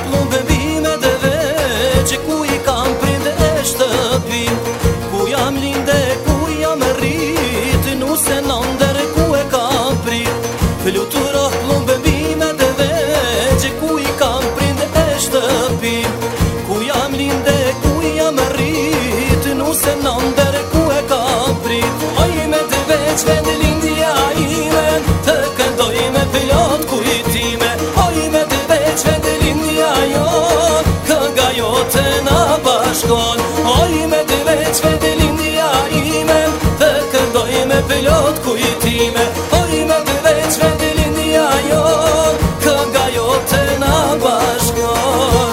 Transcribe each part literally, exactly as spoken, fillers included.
plumbe bime dhe veqe, ku i kam prinde e shtëpin, ku jam linde, ku jam rrit, nuse nënder ku e kam prit. Flutura plumbe bime dhe veqe, ku i kam prinde e shtëpin, ku jam linde, ku jam rrit, nuse nënder ku e kam prit. Oj me dhe veq vend lindja ime, të këndoj me pilot kujtime. Oj me dhe veq vend lindja jo, kënga jote na bashkon. Oj me dhe veq vend lindja ime, të këndoj me pilot kujtime. Oj me dhe veq vend lindja jo, kënga jote na bashkon.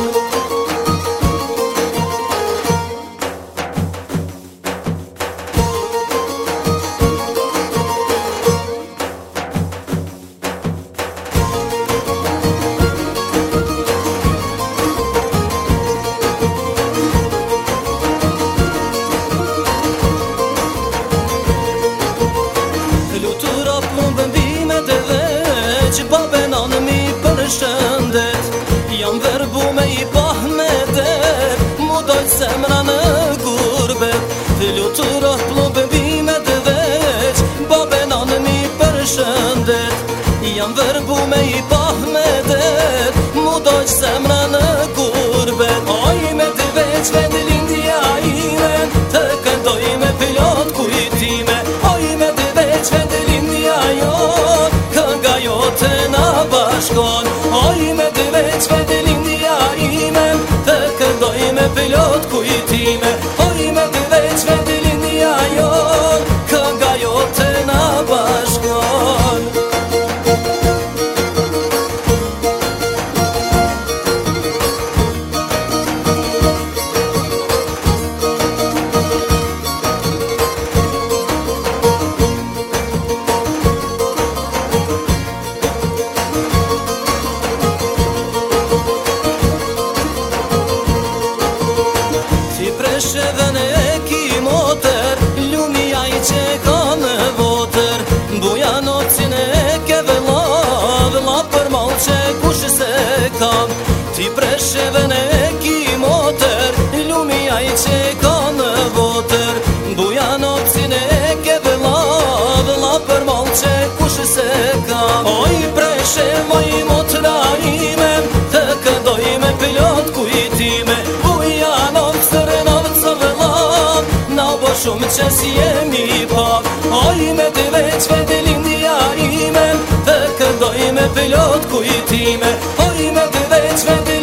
Babe nanë mi për shëndet, jam verbu me i pah me det, mu doj zemra në gurbet. Flutura plumbe bime dhe veq, babe nanë mi për shëndet, jam verbu me i pah me det, mu doj zemra në gurbet. Oj me dhe veq vend lindja ime, të këndoj me pilot kujtime. Oj me dhe veq vend lindja jo, kënga jote na bashkon. Oj me dhe veq vend lindja ime, të këndoj me pilot kujtime. Oj me dhe veq vend lindja jo, kënga jote na bashkon. Shevën e ki moter, lumia i që ka në votër, buja nocin e ke vëlla, vëlla për mal që kush se kam. Ti preshevën e ki moter, lumia i që ka në votër, buja nocin e ke vëlla, vëlla për mal që kush se kam. Oj preshevoj motra ime, të këndoj me pilot kujtime. Buja nocër e shumë që si jemi pak. Oj me dhe veq vend lindja ime, të këndoj me pilot kujtime. Oj me dhe veq vend